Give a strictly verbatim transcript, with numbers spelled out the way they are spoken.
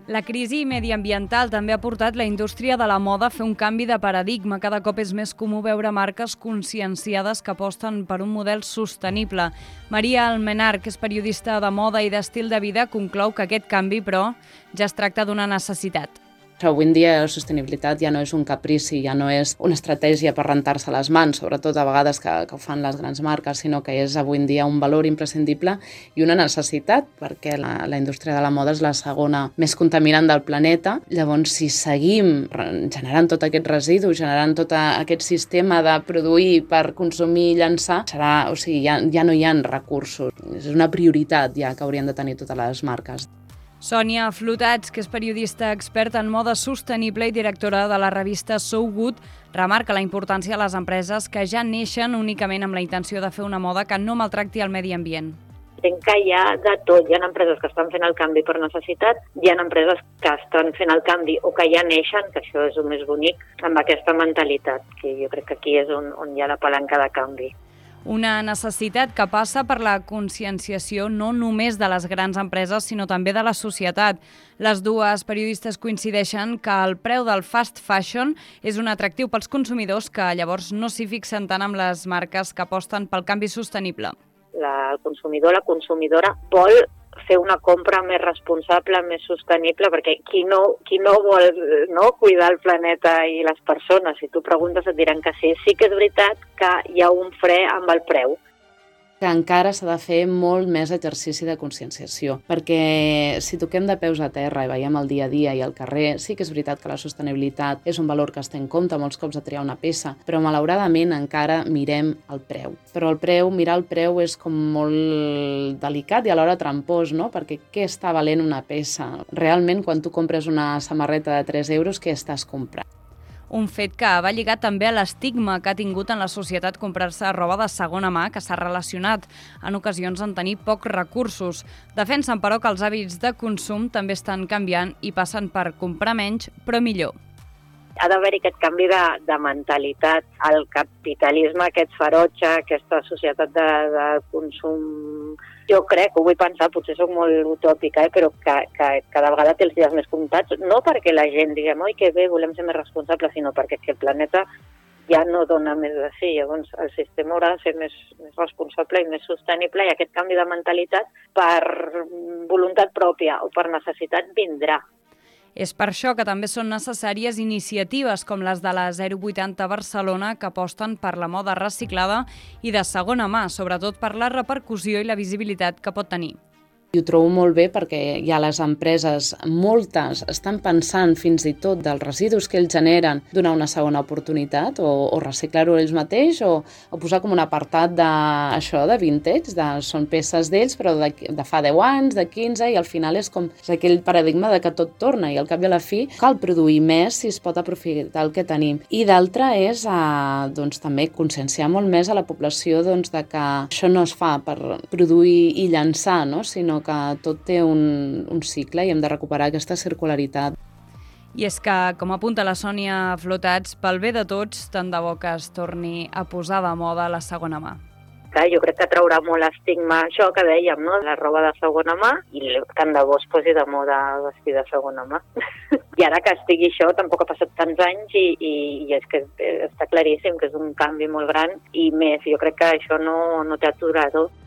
La crisi mediambiental també ha portat la indústria de la moda a fer un canvi de paradigma. Cada cop és més comú veure marques conscienciades que aposten per un model sostenible. Maria Almenar, que és periodista de moda i d'estil de vida, conclou que aquest canvi, però, ja es tracta d'una necessitat. Avui en dia la sostenibilitat ja no és un caprici, ja no és una estratègia per rentar-se les mans, sobretot a vegades que, que ho fan les grans marques, sinó que és avui en dia un valor imprescindible i una necessitat, perquè la, la indústria de la moda és la segona més contaminant del planeta. Llavors, si seguim generant tot aquest residu, generant tot aquest sistema de produir per consumir i llançar, serà, o sigui, ja, ja no hi ha recursos. És una prioritat ja que haurien de tenir totes les marques. Sònia Flotats, que és periodista experta en moda sostenible i directora de la revista So Good, remarca la importància de les empreses que ja neixen únicament amb la intenció de fer una moda que no maltracti el medi ambient. Entenc que hi ha de tot. Hi ha empreses que estan fent el canvi per necessitat, hi ha empreses que estan fent el canvi o que ja neixen, que això és el més bonic, amb aquesta mentalitat, que jo crec que aquí és on, on hi ha la palanca de canvi. Una necessitat que passa per la conscienciació no només de les grans empreses, sinó també de la societat. Les dues periodistes coincideixen que el preu del fast fashion és un atractiu pels consumidors que llavors no s'hi fixen tant amb les marques que aposten pel canvi sostenible. La, el consumidor, la consumidora vol fer una compra més responsable, més sostenible, perquè qui no, qui no vol no, cuidar el planeta i les persones, si tu preguntes et diran que sí. Sí que és veritat que hi ha un fre amb el preu. Que encara s'ha de fer molt més exercici de conscienciació, perquè si toquem de peus a terra i veiem el dia a dia i al carrer, sí que és veritat que la sostenibilitat és un valor que es té en compte molts cops de triar una peça, però malauradament encara mirem el preu. Però el preu, mirar el preu és com molt delicat i alhora trampós, no? Perquè què està valent una peça? Realment, quan tu compres una samarreta de tres euros, què estàs comprant? Un fet que va lligat també a l'estigma que ha tingut en la societat comprar-se roba de segona mà, que s'ha relacionat en ocasions en tenir pocs recursos. Defensen, però, que els hàbits de consum també estan canviant i passen per comprar menys, però millor. Ha d'haver-hi aquest canvi de, de mentalitat. El capitalisme, aquest ferotge, aquesta societat de, de consum, jo crec, ho vull pensar, potser soc molt utòpica, eh, però que, que cada vegada té els dies més comptats, no perquè la gent diguem, oi, que bé, volem ser més responsables, sinó perquè el planeta ja no dona més de sí. Llavors, el sistema haurà de ser més, més responsable i més sostenible, i aquest canvi de mentalitat per voluntat pròpia o per necessitat vindrà. És per això que també són necessàries iniciatives com les de la zero vuitanta Barcelona, que aposten per la moda reciclada i de segona mà, sobretot per la repercussió i la visibilitat que pot tenir. I ho trobo molt bé perquè ja les empreses, moltes, estan pensant fins i tot dels residus que ells generen, donar una segona oportunitat o, o reciclar-ho ells mateix o, o posar com un apartat de, això, de vintage, de, són peces d'ells però de, de fa deu anys, de quinze, i al final és com és aquell paradigma de que tot torna i al cap i a la fi cal produir més si es pot aprofitar el que tenim. I d'altra és eh, doncs, també conscienciar molt més a la població doncs, de que això no es fa per produir i llançar, no? Sinó que tot té un, un cicle i hem de recuperar aquesta circularitat. I és que, com apunta la Sònia Flotats, pel bé de tots, tant de bo que es torni a posar de moda la segona mà. Jo crec que traurà molt estigma això que dèiem, no? La roba de segona mà, i tant de bo es posi de moda vestir de segona mà. I ara que estigui això, tampoc ha passat tants anys i, i, i és que està claríssim que és un canvi molt gran i més, jo crec que això no, no té aturador.